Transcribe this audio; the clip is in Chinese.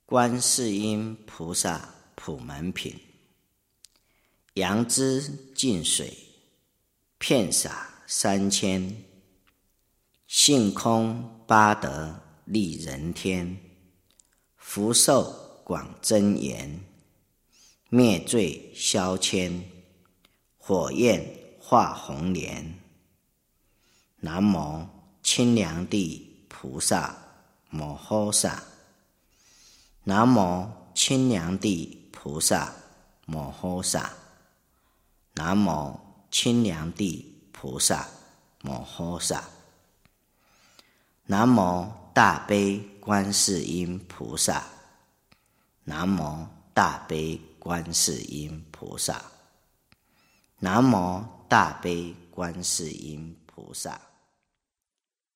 观世音菩萨普门品。杨枝净水，遍洒3000，性空八德利人天，福寿广真言，灭罪消愆，火焰化红莲。南无清凉地菩萨摩诃萨。南无清凉地菩萨摩诃萨。南无清凉地菩萨摩诃萨。南无大悲观世音菩萨。南无大悲观世音菩萨。南无大悲观世音菩萨。